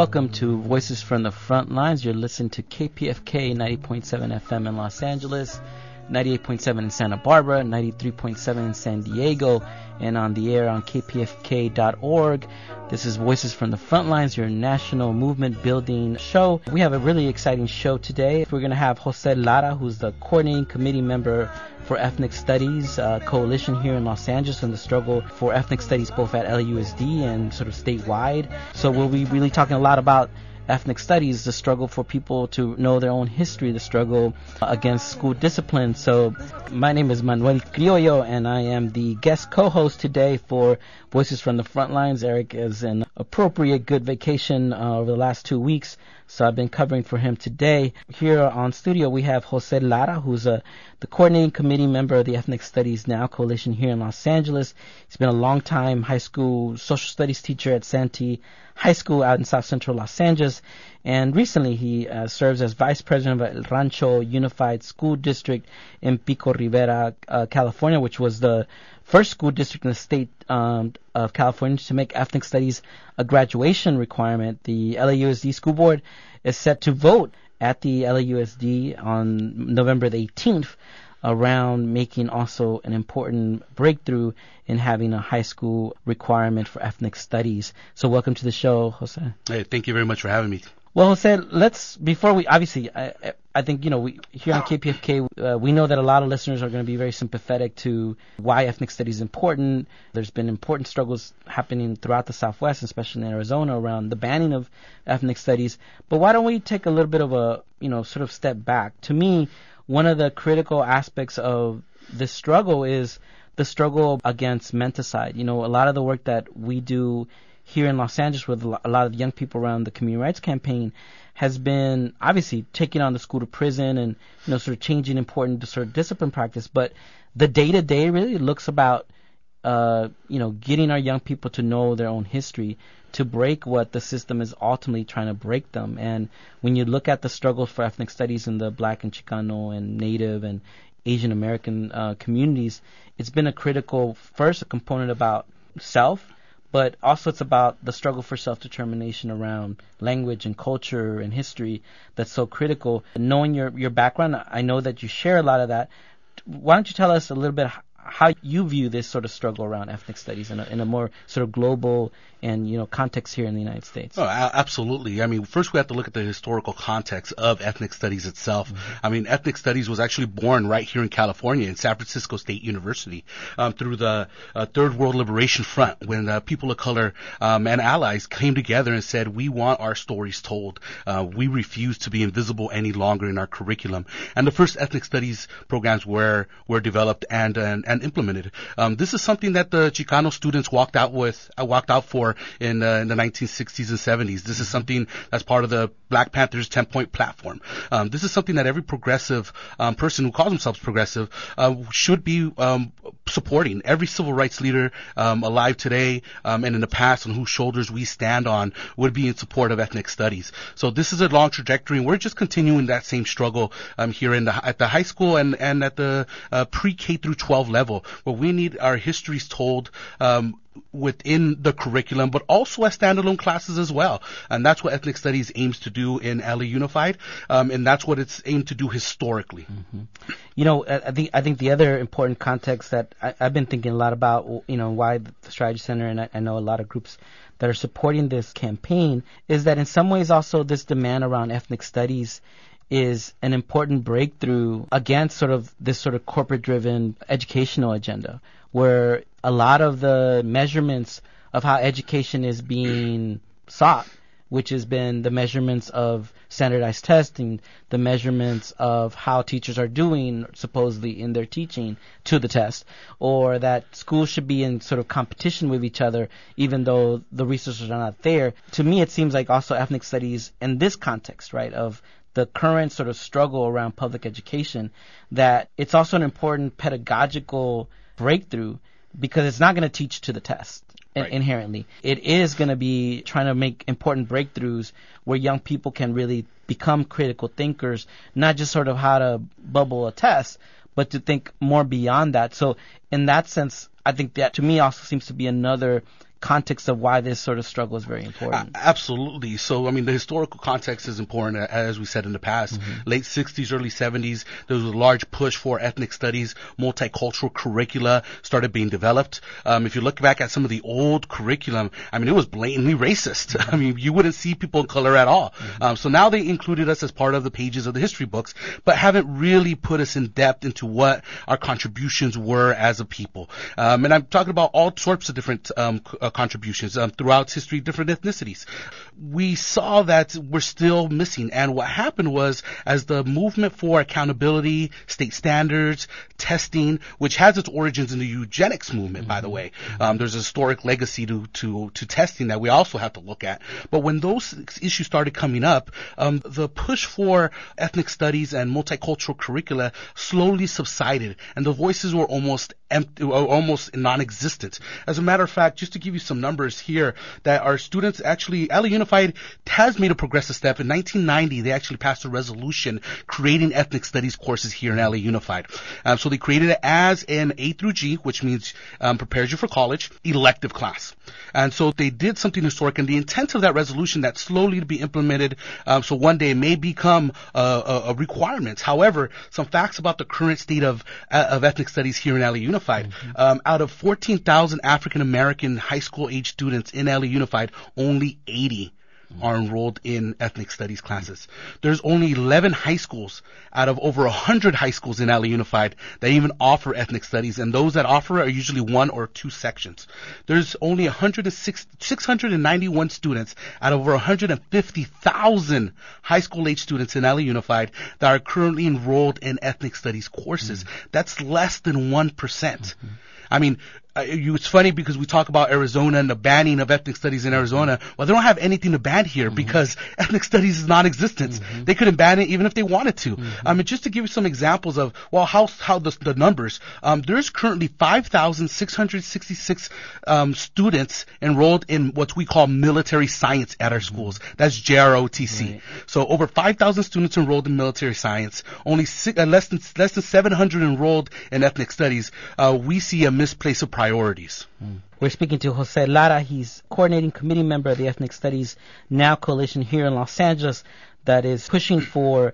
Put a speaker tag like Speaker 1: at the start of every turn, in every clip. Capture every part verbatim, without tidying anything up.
Speaker 1: Welcome to Voices from the Front Lines. You're listening to K P F K ninety point seven F M in Los Angeles, ninety-eight point seven in Santa Barbara, ninety-three point seven in San Diego, and on the air on K P F K dot org. This is Voices from the Front Lines, your national movement building show. We have a really exciting show today. We're going to have Jose Lara, who's the coordinating committee member for Ethnic Studies uh, Coalition here in Los Angeles, and the struggle for ethnic studies both at L A U S D and sort of statewide. So we'll be really talking a lot about ethnic studies, the struggle for people to know their own history, the struggle against school discipline. So my name is Manuel Criollo, and I am the guest co-host today for Voices from the Front Lines. Eric is an appropriate good vacation uh, over the last two weeks, so I've been covering for him today. Here on studio we have Jose Lara, who's a, the coordinating committee member of the Ethnic Studies Now Coalition here in Los Angeles. He's been a long-time high school social studies teacher at Santee High School out in South Central Los Angeles, and recently he uh, serves as vice president of El Rancho Unified School District in Pico Rivera, uh, California, which was the first school district in the state um, of California to make ethnic studies a graduation requirement. The L A U S D School Board is set to vote at the L A U S D on November the eighteenth around making also an important breakthrough in having a high school requirement for ethnic studies. So welcome to the show, Jose.
Speaker 2: Hey, thank you very much for having me.
Speaker 1: Well, Jose, let's, before we, obviously, I, I think, you know, we here on K P F K, uh, we know that a lot of listeners are going to be very sympathetic to why ethnic studies is important. There's been important struggles happening throughout the Southwest, especially in Arizona, around the banning of ethnic studies. But why don't we take a little bit of a, you know, sort of step back? To me, one of the critical aspects of this struggle is the struggle against menticide. You know, a lot of the work that we do here in Los Angeles with a lot of young people around the Community Rights Campaign has been obviously taking on the school to prison and, you know, sort of changing important sort of discipline practice. But the day-to-day really looks about, uh, you know, getting our young people to know their own history, to break what the system is ultimately trying to break them. And when you look at the struggle for ethnic studies in the Black and Chicano and Native and Asian American uh, communities, it's been a critical, first, a component about self, but also it's about the struggle for self-determination around language and culture and history that's so critical. Knowing your, your background, I know that you share a lot of that. Why don't you tell us a little bit how you view this sort of struggle around ethnic studies in a, in a more sort of global and, you know, context here in the United States?
Speaker 2: Oh, absolutely. I mean, first we have to look at the historical context of ethnic studies itself. Mm-hmm. I mean, ethnic studies was actually born right here in California in San Francisco State University um, through the uh, Third World Liberation Front, when uh, people of color um, and allies came together and said, we want our stories told. Uh, we refuse to be invisible any longer in our curriculum. And the first ethnic studies programs were were developed and and, and implemented. Um, this is something that the Chicano students walked out with, uh, walked out for in, uh, in the nineteen sixties and seventies. This is something that's part of the Black Panthers ten-point platform. Um, this is something that every progressive um, person who calls themselves progressive uh, should be um, supporting. Every civil rights leader um, alive today um, and in the past on whose shoulders we stand on would be in support of ethnic studies. So this is a long trajectory, and we're just continuing that same struggle um, here in the, at the high school and, and at the uh, pre-K through twelve level, where we need our histories told um, within the curriculum, but also as standalone classes as well. And that's what ethnic studies aims to do in L A Unified, um, and that's what it's aimed to do historically.
Speaker 1: Mm-hmm. You know, I think I think the other important context that I, I've been thinking a lot about, you know, why the Strategy Center, and I, I know a lot of groups that are supporting this campaign, is that in some ways also this demand around ethnic studies is an important breakthrough against sort of this sort of corporate-driven educational agenda, where a lot of the measurements of how education is being sought, which has been the measurements of standardized testing, the measurements of how teachers are doing supposedly in their teaching to the test, or that schools should be in sort of competition with each other even though the resources are not there. To me, it seems like also ethnic studies in this context, right, of the current sort of struggle around public education, that it's also an important pedagogical breakthrough because it's not going to teach to the test. Right. Inherently. It is going to be trying to make important breakthroughs where young people can really become critical thinkers, not just sort of how to bubble a test, but to think more beyond that. So in that sense, I think that to me also seems to be another context of why this sort of struggle is very important.
Speaker 2: Uh, absolutely. So, I mean, the historical context is important, as we said in the past. Mm-hmm. Late sixties, early seventies, there was a large push for ethnic studies. Multicultural curricula started being developed. Um, if you look back at some of the old curriculum, I mean, it was blatantly racist. Mm-hmm. I mean, you wouldn't see people of color at all. Mm-hmm. Um, so now they included us as part of the pages of the history books, but haven't really put us in depth into what our contributions were as a people. Um, and I'm talking about all sorts of different um, c- uh, contributions um, throughout history, different ethnicities. We saw that we're still missing. And what happened was, as the movement for accountability, state standards, testing, which has its origins in the eugenics movement, mm-hmm. by the way, um, there's a historic legacy to, to, to testing that we also have to look at. But when those issues started coming up, um, the push for ethnic studies and multicultural curricula slowly subsided, and the voices were almost empty, almost non-existent. As a matter of fact, just to give you some numbers here, that our students actually, L A Unified has made a progressive step. In nineteen ninety, they actually passed a resolution creating ethnic studies courses here in L A Unified. Um, so they created it as an A through G, which means um, prepares you for college, elective class. And so they did something historic, and the intent of that resolution that slowly to be implemented, um, so one day it may become uh, a, a requirement. However, some facts about the current state of uh, of ethnic studies here in L A Unified. Mm-hmm. Um, out of fourteen thousand African American high school age students in L A Unified, only eighty are enrolled in ethnic studies classes. There's only eleven high schools out of over one hundred high schools in L A Unified that even offer ethnic studies, and those that offer are usually one or two sections. There's only one hundred six, six hundred ninety-one students out of over one hundred fifty thousand high school age students in L A Unified that are currently enrolled in ethnic studies courses. Mm-hmm. That's less than one percent. Mm-hmm. I mean, uh, you, it's funny because we talk about Arizona and the banning of ethnic studies in Arizona. Well, they don't have anything to ban here mm-hmm. because ethnic studies is non-existent. Mm-hmm. They couldn't ban it even if they wanted to. Mm-hmm. Um, and just to give you some examples of, well, how, how the, the numbers, um, there's currently five thousand six hundred sixty-six, um, students enrolled in what we call military science at our mm-hmm. schools. That's J R O T C. Right. So over five thousand students enrolled in military science, only six, uh, less than, less than seven hundred enrolled in ethnic studies. Uh, we see a misplace of priorities.
Speaker 1: Mm. We're speaking to Jose Lara. He's coordinating committee member of the Ethnic Studies Now Coalition here in Los Angeles that is pushing for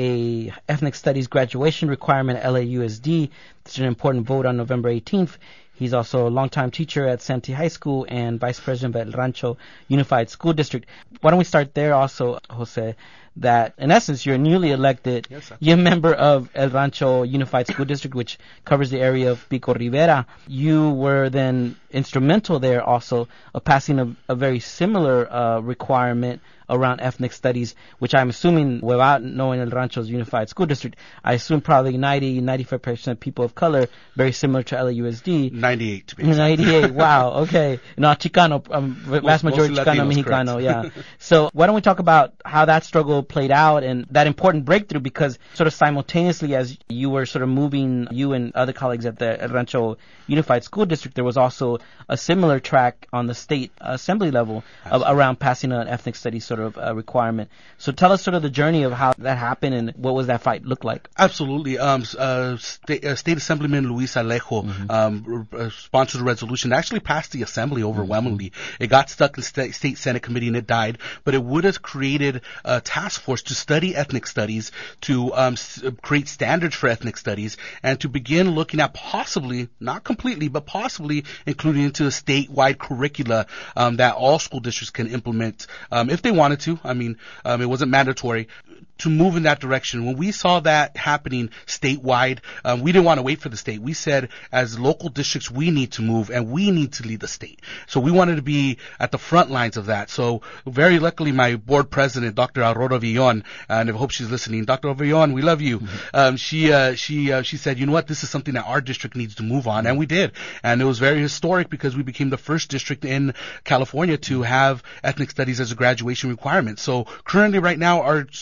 Speaker 1: a ethnic studies graduation requirement at L A U S D. It's an important vote on November eighteenth. He's also a longtime teacher at Santee High School and vice president of El Rancho Unified School District. Why don't we start there also, Jose, that in essence you're newly elected. Yes, you're a member of El Rancho Unified School District, which covers the area of Pico Rivera. You were then instrumental there also of passing a, a very similar uh, requirement around ethnic studies, which I'm assuming, without knowing El Rancho's Unified School District, I assume probably ninety, ninety-five percent people of color, very similar to L A U S D.
Speaker 2: ninety-eight to be exact.
Speaker 1: ninety-eight, wow, okay. No, Chicano, um, vast majority Chicano, Latinos, Mexicano, correct. Yeah. So why don't we talk about how that struggle played out and that important breakthrough, because sort of simultaneously as you were sort of moving, you and other colleagues at the El Rancho Unified School District, there was also a similar track on the state assembly level of, around passing an ethnic studies sort of uh, requirement. So tell us sort of the journey of how that happened and what was that fight look like?
Speaker 2: Absolutely. Um, uh, State, uh, State Assemblyman Luis Alejo mm-hmm. um, uh, sponsored a resolution that actually passed the assembly overwhelmingly. Mm-hmm. It got stuck in state, state Senate committee and it died, but it would have created a task force to study ethnic studies, to um, s- create standards for ethnic studies, and to begin looking at possibly, not completely, but possibly including into a statewide curricula um, that all school districts can implement um, if they wanted to. I mean, um, it wasn't mandatory to move in that direction. When we saw that happening statewide, um, we didn't want to wait for the state. We said, as local districts, we need to move and we need to lead the state. So we wanted to be at the front lines of that. So very luckily, my board president, Doctor Aurora Villon, and I hope she's listening, Doctor Villon, we love you. Mm-hmm. Um, she uh, she uh, she said, you know what, this is something that our district needs to move on, and we did. And it was very historic because we became the first district in California to have ethnic studies as a graduation requirement. So currently, right now, our our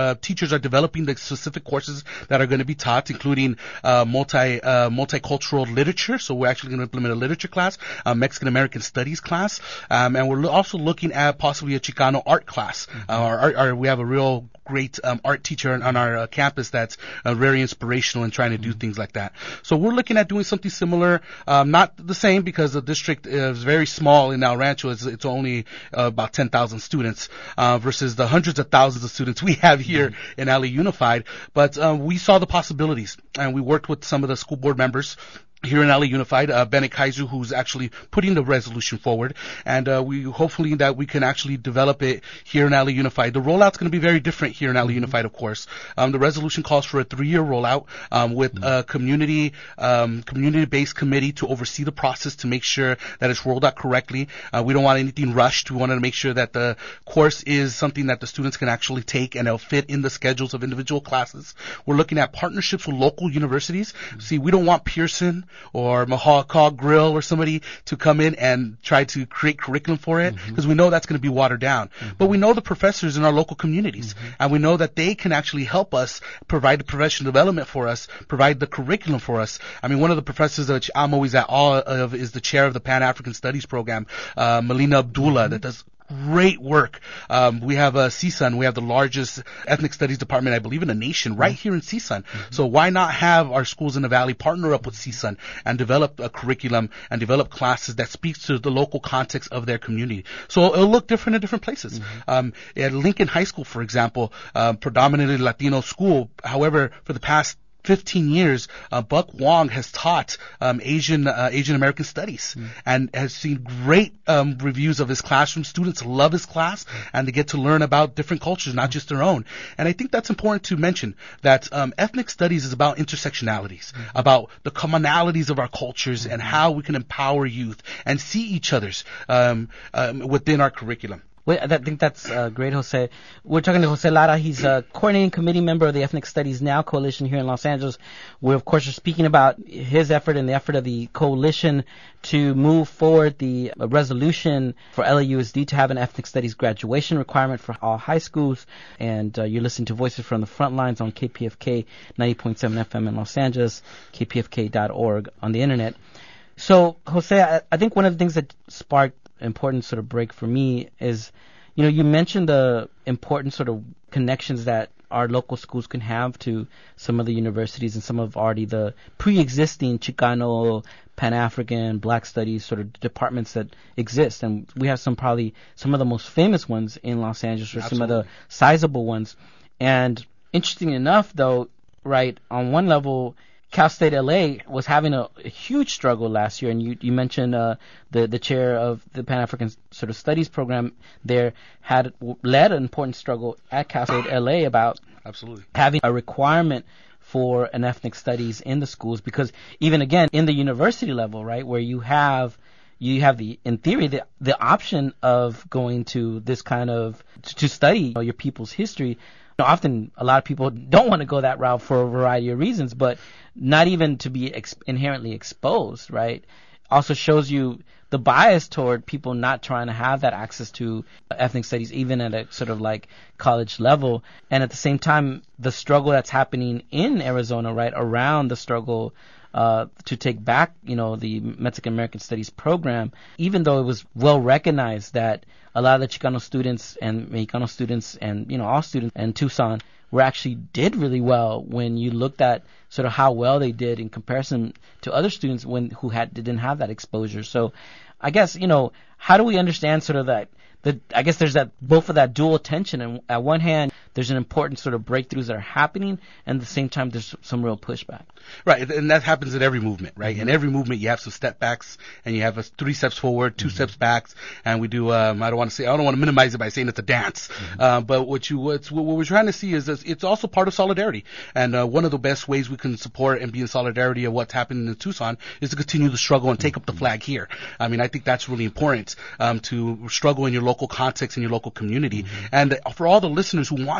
Speaker 2: uh, teachers are developing the specific courses that are going to be taught, including uh, multi uh, multicultural literature. So we're actually going to implement a literature class, a Mexican American Studies class, um, and we're lo- also looking at possibly a Chicano art class. Mm-hmm. Uh, our, our, our, we have a real great um, art teacher on, on our uh, campus that's uh, very inspirational in trying to do mm-hmm. things like that. So we're looking at doing something similar, um, not the same because the district is very small in El Rancho. It's, it's only uh, about ten thousand students uh, versus the hundreds of thousands of students we have here mm-hmm. in L A Unified. But um, we saw the possibilities, and we worked with some of the school board members here in L A Unified, uh, Bennett Kaiser, who's actually putting the resolution forward, and uh, we hopefully that we can actually develop it here in L A Unified. The rollout's going to be very different here in L A Unified, of course. Um, the resolution calls for a three-year rollout um, with a community um, community-based committee to oversee the process to make sure that it's rolled out correctly. Uh, we don't want anything rushed. We want to make sure that the course is something that the students can actually take and it'll fit in the schedules of individual classes. We're looking at partnerships with local universities. See, we don't want Pearson or Mahawk Grill or somebody to come in and try to create curriculum for it because mm-hmm. we know that's going to be watered down. Mm-hmm. But we know the professors in our local communities mm-hmm. and we know that they can actually help us provide the professional development for us, provide the curriculum for us. I mean, one of the professors that I'm always at awe of is the chair of the Pan-African Studies program, uh, Melina Abdullah, mm-hmm. that does great work. Um, we have a uh, C S U N. We have the largest ethnic studies department, I believe, in the nation, right here in C S U N. Mm-hmm. So why not have our schools in the Valley partner up with C S U N and develop a curriculum and develop classes that speaks to the local context of their community? So it'll look different in different places. Mm-hmm. Um, at Lincoln High School, for example, um, predominantly Latino school. However, for the past fifteen years, uh, Buck Wong has taught um, Asian uh, Asian American Studies mm. and has seen great um, reviews of his classroom. Students love his class, and they get to learn about different cultures, not just their own. And I think that's important to mention that um, ethnic studies is about intersectionalities, mm. about the commonalities of our cultures mm. and how we can empower youth and see each other's um, um, within our curriculum.
Speaker 1: Well, I think that's uh, great, Jose. We're talking to Jose Lara. He's a coordinating committee member of the Ethnic Studies Now Coalition here in Los Angeles. We, of course, are speaking about his effort and the effort of the coalition to move forward the uh, resolution for L A U S D to have an Ethnic Studies graduation requirement for all high schools. And uh, you're listening to Voices from the Front Lines on K P F K ninety point seven F M in Los Angeles, K P F K dot org on the internet. So, Jose, I, I think one of the things that sparked important sort of break for me is, you know, you mentioned the important sort of connections that our local schools can have to some of the universities and some of already the pre-existing Chicano, Pan-African, Black Studies sort of departments that exist. And we have some probably some of the most famous ones in Los Angeles or Absolutely. Some of the sizable ones. And interesting enough, though, right, on one level, Cal State L A was having a, a huge struggle last year, and you, you mentioned uh, the the chair of the Pan-African sort of studies program there had led an important struggle at Cal State L A about
Speaker 2: Absolutely.
Speaker 1: having a requirement for an ethnic studies in the schools, because even again in the university level, right, where you have you have the in theory the the option of going to this kind of to, to study you know, your people's history. Often a lot of people don't want to go that route for a variety of reasons, but not even to be ex- inherently exposed, right? Also shows you the bias toward people not trying to have that access to ethnic studies, even at a sort of like college level. And at the same time, the struggle that's happening in Arizona, right, around the struggle Uh, to take back, you know, the Mexican American Studies program, even though it was well recognized that a lot of the Chicano students and Mexicano students and, you know, all students in Tucson were actually did really well when you looked at sort of how well they did in comparison to other students when who had didn't have that exposure. So I guess, you know, how do we understand sort of that? The, I guess there's that both of that dual tension, and at one hand there's an important sort of breakthroughs that are happening, and at the same time there's some real pushback.
Speaker 2: Right, and that happens in every movement, right? Mm-hmm. In every movement you have some step backs, and you have a three steps forward, two mm-hmm. steps backs, and we do. Um, I don't want to say, I don't want to minimize it by saying it's a dance, mm-hmm. uh, but what you what's, what we're trying to see is that it's also part of solidarity, and uh, one of the best ways we can support and be in solidarity of what's happening in Tucson is to continue the struggle and take mm-hmm. up the flag here. I mean, I think that's really important um, to struggle in your local context in your local community. Mm-hmm. And for all the listeners who want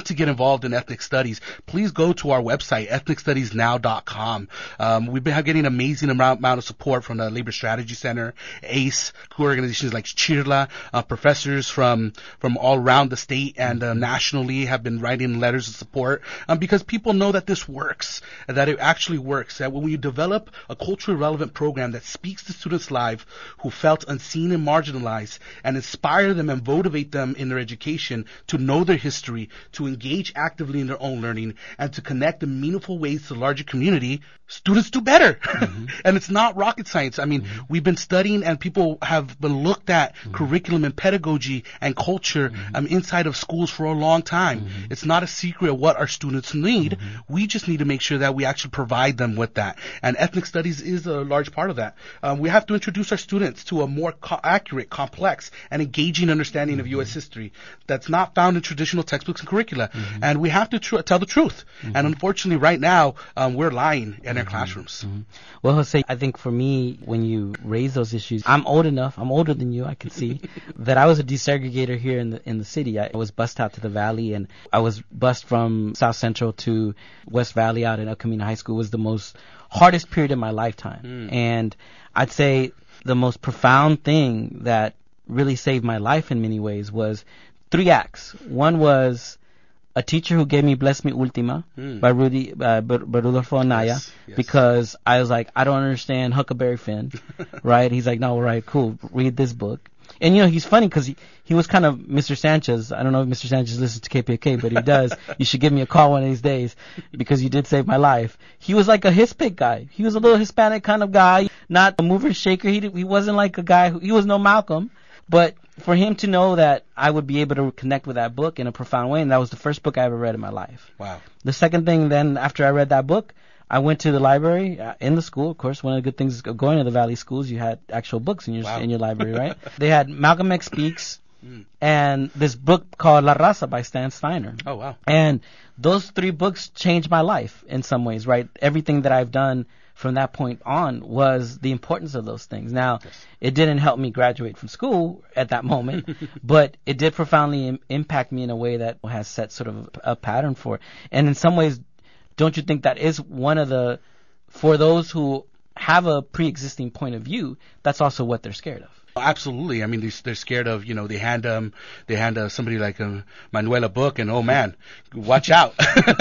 Speaker 2: want to get involved in ethnic studies, please go to our website, ethnic studies now dot com. Um, we've been getting amazing amount, amount of support from the Labor Strategy Center, A C E, organizations like CHIRLA, uh, professors from from all around the state and uh, nationally have been writing letters of support, um, because people know that this works, that it actually works, that when we develop a culturally relevant program that speaks to students' lives who felt unseen and marginalized, and inspire them and motivate them in their education to know their history, to engage actively in their own learning, and to connect in meaningful ways to the larger community, students do better. Mm-hmm. And it's not rocket science. I mean, mm-hmm. we've been studying and people have been looked at mm-hmm. curriculum and pedagogy and culture mm-hmm. um, inside of schools for a long time. Mm-hmm. It's not a secret what our students need. Mm-hmm. We just need to make sure that we actually provide them with that. And ethnic studies is a large part of that. Um, we have to introduce our students to a more co- accurate, complex, and engaging understanding mm-hmm. of U S history that's not found in traditional textbooks and curricula. Mm-hmm. And we have to tr- tell the truth. Mm-hmm. And unfortunately, right now, um, we're lying in mm-hmm. our classrooms.
Speaker 1: Mm-hmm. Well, Jose, I think for me, when you raise those issues, I'm old enough, I'm older than you, I can see, that I was a desegregator here in the in the city. I was bused out to the Valley, and I was bused from South Central to West Valley out in El Camino High School. It was the most hardest period of my lifetime. Mm. And I'd say the most profound thing that really saved my life in many ways was three acts. One was a teacher who gave me Bless Me Ultima mm. by Rudy, uh, by Rudolfo Anaya, yes, yes. because I was like, I don't understand Huckleberry Finn, right? He's like, no, right, cool, read this book. And, you know, he's funny because he, he was kind of Mister Sanchez. I don't know if Mister Sanchez listens to K P F K, but he does. You should give me a call one of these days because you did save my life. He was like a Hispanic guy. He was a little Hispanic kind of guy, not a mover and shaker. He, he wasn't like a guy who, he was no Malcolm. But for him to know that I would be able to connect with that book in a profound way, and that was the first book I ever read in my life.
Speaker 2: Wow.
Speaker 1: The second thing then, after I read that book, I went to the library uh, in the school. Of course, one of the good things of going to the Valley schools, you had actual books in your wow. in your library, right? They had Malcolm X Speaks mm. and this book called La Raza by Stan Steiner.
Speaker 2: Oh, wow.
Speaker 1: And those three books changed my life in some ways, right? Everything that I've done from that point on was the importance of those things. Now, yes. it didn't help me graduate from school at that moment, but it did profoundly Im- impact me in a way that has set sort of a, a pattern for it. And in some ways, don't you think that is one of the, for those who have a pre-existing point of view, that's also what they're scared of?
Speaker 2: Absolutely. I mean, they're, they're scared of, you know, they hand um, they hand uh, somebody like um, Manuel a book, and oh man, watch out.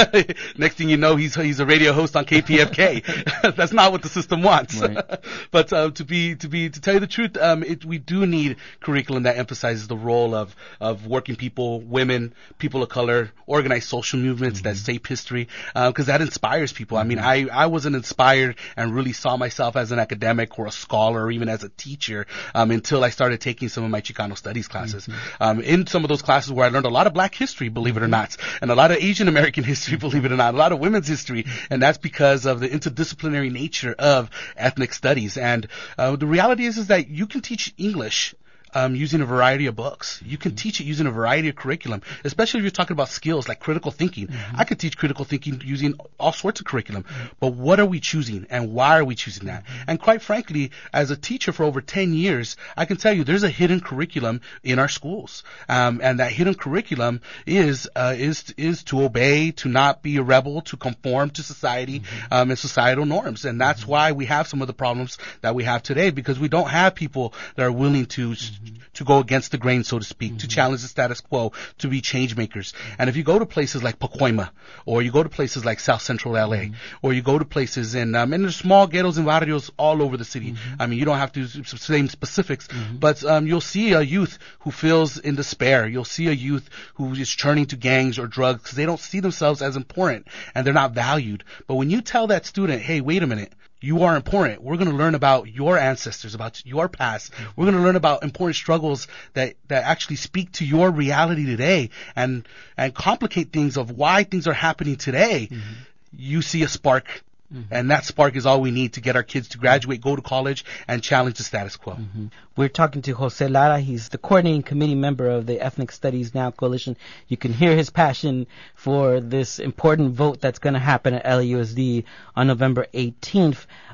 Speaker 2: Next thing you know, he's he's a radio host on K P F K. That's not what the system wants. Right. But uh, to be to be to tell you the truth, um, it, we do need curriculum that emphasizes the role of of working people, women, people of color, organized social movements mm-hmm. that shape history, because uh, that inspires people. Mm-hmm. I mean, I I wasn't inspired and really saw myself as an academic or a scholar or even as a teacher um, until I started taking some of my Chicano studies classes. Mm-hmm. Um, in some of those classes where I learned a lot of black history, believe it or not, and a lot of Asian American history, believe it or not, a lot of women's history, and that's because of the interdisciplinary nature of ethnic studies. And uh, the reality is, is that you can teach English Um, using a variety of books. You can teach it using a variety of curriculum, especially if you're talking about skills like critical thinking. Mm-hmm. I could teach critical thinking using all sorts of curriculum. Mm-hmm. But what are we choosing, and why are we choosing that? Mm-hmm. And quite frankly, as a teacher for over ten years, I can tell you there's a hidden curriculum in our schools. Um, and that hidden curriculum is, uh, is, is to obey, to not be a rebel, to conform to society, mm-hmm. um, and societal norms. And that's mm-hmm. why we have some of the problems that we have today, because we don't have people that are willing to mm-hmm. to go against the grain, so to speak, mm-hmm. to challenge the status quo, to be change makers. And if you go to places like Pacoima, or you go to places like South Central L A, mm-hmm. or you go to places in, um, in the small ghettos and barrios all over the city, mm-hmm. I mean, you don't have to say specifics, mm-hmm. but um, you'll see a youth who feels in despair. You'll see a youth who is turning to gangs or drugs because they don't see themselves as important and they're not valued. But when you tell that student, hey, wait a minute, you are important. We're going to learn about your ancestors, about your past. We're going to learn about important struggles that, that actually speak to your reality today and, and complicate things of why things are happening today. Mm-hmm. You see a spark. Mm-hmm. And that spark is all we need to get our kids to graduate, go to college, and challenge the status quo.
Speaker 1: Mm-hmm. We're talking to Jose Lara. He's the coordinating committee member of the Ethnic Studies Now Coalition. You can hear his passion for this important vote that's going to happen at L A U S D on November eighteenth.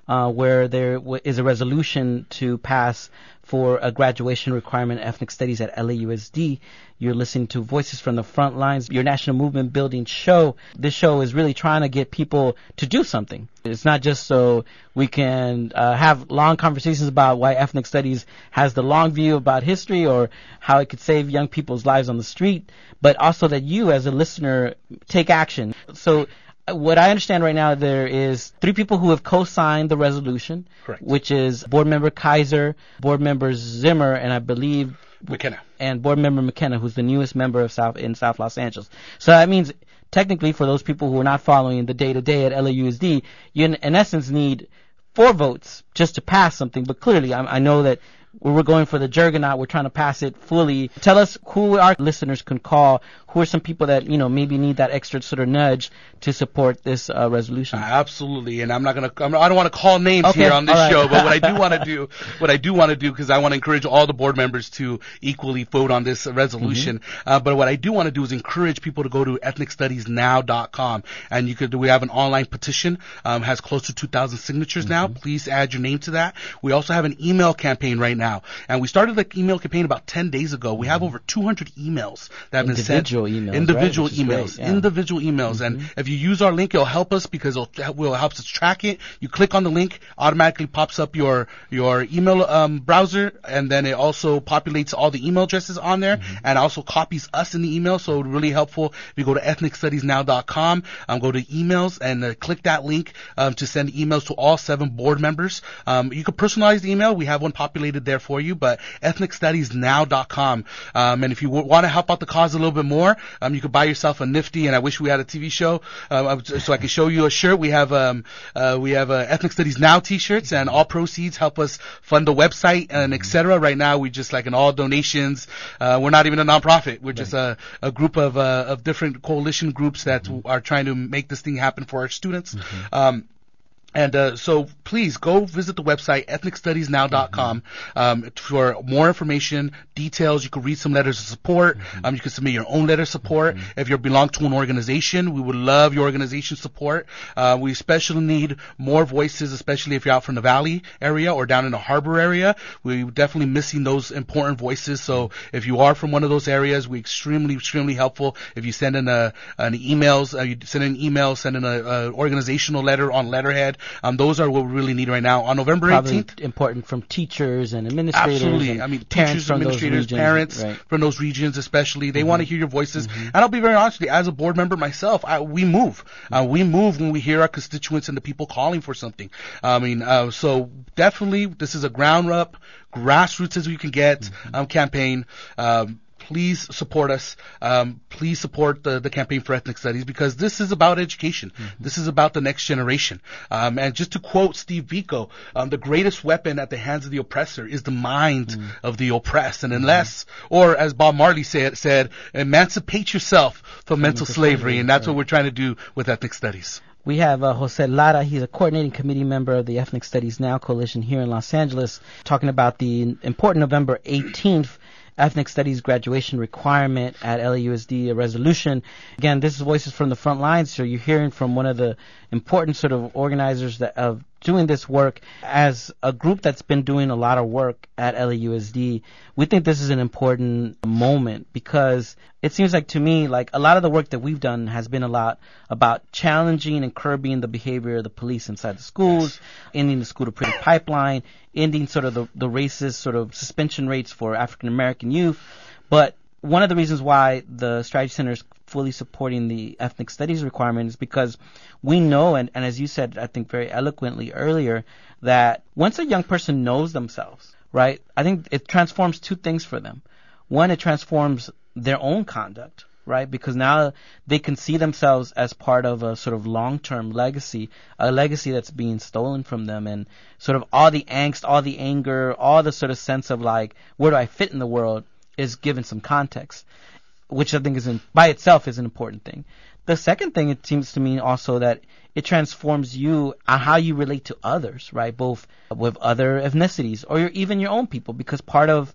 Speaker 1: uh, where there w- is a resolution to pass for a graduation requirement in ethnic studies at L A U S D. You're listening to Voices from the Front Lines, your national movement building show. This show is really trying to get people to do something. It's not just so we can uh, have long conversations about why ethnic studies has the long view about history or how it could save young people's lives on the street, but also that you as a listener take action. So what I understand right now, there is three people who have co-signed the resolution.
Speaker 2: Correct.
Speaker 1: Which is board member Kaiser, board member Zimmer, and I believe
Speaker 2: McKenna.
Speaker 1: And board member McKenna, who's the newest member of South in South Los Angeles. So that means technically for those people who are not following the day-to-day at L A U S D, you in, in essence need four votes just to pass something. But clearly, I, I know that we're going for the juggernaut. We're trying to pass it fully. Tell us who our listeners can call. Who are some people that, you know, maybe need that extra sort of nudge to support this uh, resolution?
Speaker 2: Absolutely. And I'm not going to, I don't want to call names
Speaker 1: okay.
Speaker 2: here on this
Speaker 1: right.
Speaker 2: show, but what I do want to do, what I do want to do, because I want to encourage all the board members to equally vote on this resolution. Mm-hmm. Uh, but what I do want to do is encourage people to go to ethnic studies now dot com. And you could, we have an online petition, um, has close to two thousand signatures mm-hmm. now. Please add your name to that. We also have an email campaign right now. And we started the email campaign about ten days ago. We have over two hundred emails that have been sent.
Speaker 1: Individual emails.
Speaker 2: Individual
Speaker 1: right?
Speaker 2: emails.
Speaker 1: Yeah.
Speaker 2: Individual emails. Mm-hmm. And if you use our link, it'll help us because it'll, will help us track it. You click on the link, automatically pops up your, your email um, browser, and then it also populates all the email addresses on there mm-hmm. and also copies us in the email. So it's really helpful if you go to ethnic studies now dot com, um, go to emails and uh, click that link um, to send emails to all seven board members. Um, you could personalize the email. We have one populated there for you, but ethnic studies now dot com. Um, and if you w- want to help out the cause a little bit more, um, you could buy yourself a nifty, and I wish we had a T V show, uh, so I can show you a shirt. We have, um, uh, we have, uh, Ethnic Studies Now t-shirts, and all proceeds help us fund the website and et cetera. Right now, we just like in all donations, uh, we're not even a nonprofit. We're just a, a group of, uh, of different coalition groups that mm-hmm. are trying to make this thing happen for our students. Mm-hmm. Um, And uh, so please go visit the website, ethnic studies now dot com, um, for more information, details. You can read some letters of support. Mm-hmm. Um, you can submit your own letter of support. Mm-hmm. If you belong to an organization, we would love your organization support. Uh, we especially need more voices, especially if you're out from the Valley area or down in the Harbor area. We're definitely missing those important voices. So if you are from one of those areas, we're extremely, extremely helpful. If you send in a, an emails, uh, you send in an email, send in a, a organizational letter on letterhead. Um, those are what we really need right now. On November eighteenth.
Speaker 1: Probably important from teachers and administrators.
Speaker 2: Absolutely.
Speaker 1: And
Speaker 2: I mean,
Speaker 1: parents
Speaker 2: teachers,
Speaker 1: from
Speaker 2: administrators,
Speaker 1: those
Speaker 2: parents
Speaker 1: right.
Speaker 2: from those regions especially. They mm-hmm. want to hear your voices. Mm-hmm. And I'll be very honest with you, as a board member myself, I, we move. Uh, we move when we hear our constituents and the people calling for something. I mean, uh, so definitely this is a ground up, grassroots as we can get mm-hmm. um, campaign. Um, Please support us. Um, please support the, the campaign for ethnic studies because this is about education. Mm-hmm. This is about the next generation. Um, and just to quote Steve Biko, um, the greatest weapon at the hands of the oppressor is the mind mm-hmm. of the oppressed. And unless, mm-hmm. or as Bob Marley said, said, emancipate yourself from mental slavery. slavery. And that's right. what we're trying to do with ethnic studies.
Speaker 1: We have uh, Jose Lara. He's a coordinating committee member of the Ethnic Studies Now Coalition here in Los Angeles, talking about the important November eighteenth Ethnic Studies graduation requirement at L A U S D, a resolution. Again, this is Voices from the Front Lines, so you're hearing from one of the important sort of organizers that of doing this work. As a group that's been doing a lot of work at L A U S D, we think this is an important moment because it seems like to me like a lot of the work that we've done has been a lot about challenging and curbing the behavior of the police inside the schools, ending the school to prison pipeline, ending sort of the, the racist sort of suspension rates for African American youth. But one of the reasons why the Strategy Center is fully supporting the ethnic studies requirement is because we know, and, and as you said, I think very eloquently earlier, that once a young person knows themselves, right, I think it transforms two things for them. One, it transforms their own conduct, right, because now they can see themselves as part of a sort of long-term legacy, a legacy that's being stolen from them, and sort of all the angst, all the anger, all the sort of sense of like, where do I fit in the world is given some context, which I think is in, by itself is an important thing. The second thing, it seems to me also that it transforms you on how you relate to others, right? Both with other ethnicities or your, even your own people, because part of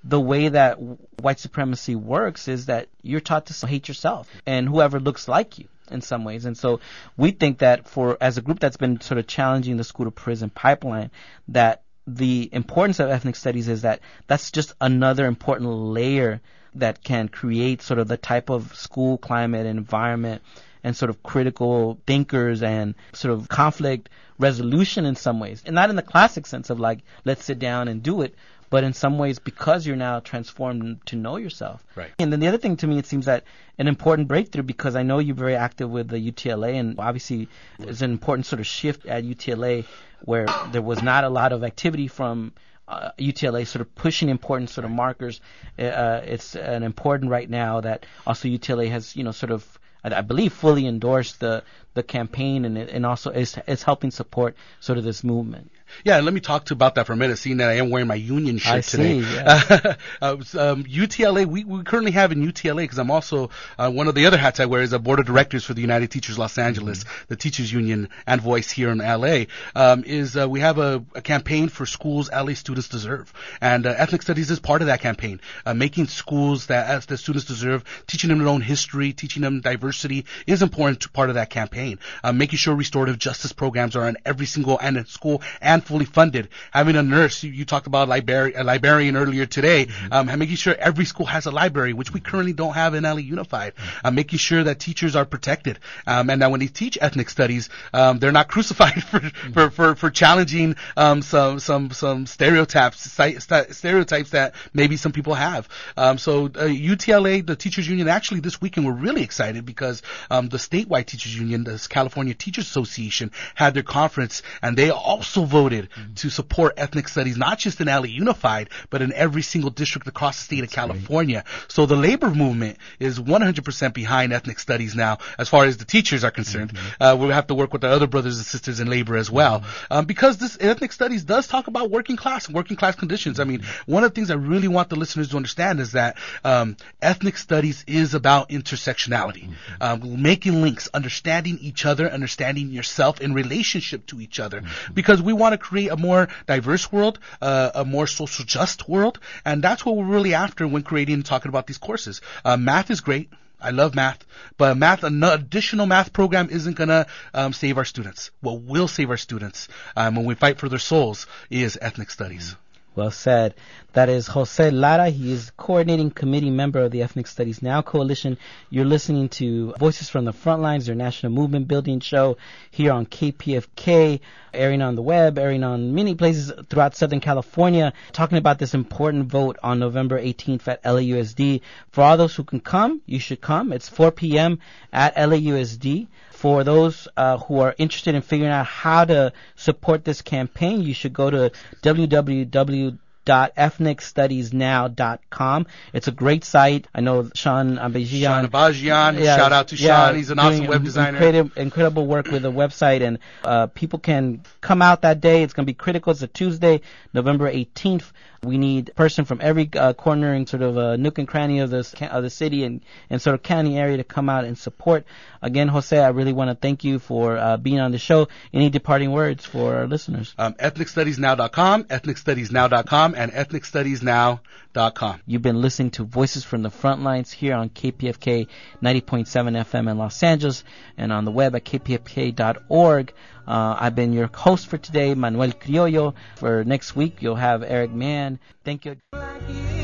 Speaker 1: the way that white supremacy works is that you're taught to hate yourself and whoever looks like you in some ways. And so we think that for as a group that's been sort of challenging the school to prison pipeline, that the importance of ethnic studies is that that's just another important layer that can create sort of the type of school climate and environment and sort of critical thinkers and sort of conflict resolution in some ways. And not in the classic sense of like, let's sit down and do it, but in some ways because you're now transformed to know yourself.
Speaker 2: Right.
Speaker 1: And then the other thing to me, it seems that an important breakthrough, because I know you're very active with the U T L A, and obviously there's an important sort of shift at U T L A where there was not a lot of activity from uh, U T L A sort of pushing important sort of markers. Uh, it's an important right now that also U T L A has, you know, sort of, I believe, fully endorsed the the campaign, and it, and also is is helping support sort of this movement.
Speaker 2: Yeah, let me talk to about that for a minute, seeing that I am wearing my union shirt
Speaker 1: I
Speaker 2: today.
Speaker 1: See, yeah.
Speaker 2: uh, um, U T L A, we, we currently have in U T L A, because I'm also, uh, one of the other hats I wear is a board of directors for the United Teachers Los Angeles, mm-hmm. the teachers union and voice here in L A, um, is uh, we have a, a campaign for schools L A students deserve. And uh, ethnic studies is part of that campaign, uh, making schools that as the students deserve, teaching them their own history, teaching them diversity is important to part of that campaign. Uh, making sure restorative justice programs are in every single and in school and fully funded. Having a nurse, you, you talked about librar- a librarian earlier today, mm-hmm. um, making sure every school has a library, which we currently don't have in L A Unified. Uh, making sure that teachers are protected, um, and that when they teach ethnic studies, um, they're not crucified for mm-hmm. for, for, for challenging um, some some some stereotypes stereotypes that maybe some people have. Um, so uh, U T L A, the teachers union, actually this weekend we're really excited because um, the statewide teachers union, the California Teachers Association, had their conference, and they also voted mm-hmm. to support ethnic studies, not just in L A Unified, but in every single district across the state That's of California. Great. So the labor movement is one hundred percent behind ethnic studies now, as far as the teachers are concerned. Mm-hmm. Uh, we have to work with the other brothers and sisters in labor as well, mm-hmm. um, because this ethnic studies does talk about working class and working class conditions. Mm-hmm. I mean, one of the things I really want the listeners to understand is that um, ethnic studies is about intersectionality, mm-hmm. um, making links, understanding each other, understanding yourself in relationship to each other, mm-hmm. because we want to create a more diverse world, uh, a more social just world, and that's what we're really after when creating and talking about these courses. Uh, math is great. I love math, but math, an additional math program isn't gonna um, save our students. What will save our students um, when we fight for their souls is ethnic studies. Mm-hmm.
Speaker 1: Well said. That is Jose Lara. He is coordinating committee member of the Ethnic Studies Now Coalition. You're listening to Voices from the Frontlines, their national movement building show here on K P F K, airing on the web, airing on many places throughout Southern California, talking about this important vote on November eighteenth at L A U S D. For all those who can come, you should come. It's four p.m. at L A U S D. For those uh, who are interested in figuring out how to support this campaign, you should go to w w w dot ethnic studies now dot com. It's a great site. I know Sean Abajian.
Speaker 2: Sean Abajian. Yeah, shout out to
Speaker 1: yeah,
Speaker 2: Sean. He's an awesome web designer.
Speaker 1: Incredible, incredible work with the website, and uh, people can come out that day. It's going to be critical. It's a Tuesday, November eighteenth. We need a person from every uh, corner and sort of uh, nook and cranny of the of the city and, and sort of county area to come out and support. Again, Jose, I really want to thank you for uh, being on the show. Any departing words for our listeners?
Speaker 2: Um, ethnic studies now dot com, ethnic studies now dot com, and ethnic studies now dot com.
Speaker 1: You've been listening to Voices from the Frontlines here on K P F K ninety point seven F M in Los Angeles and on the web at k p f k dot org. Uh, I've been your host for today, Manuel Criollo. For next week, you'll have Eric Mann. Thank you.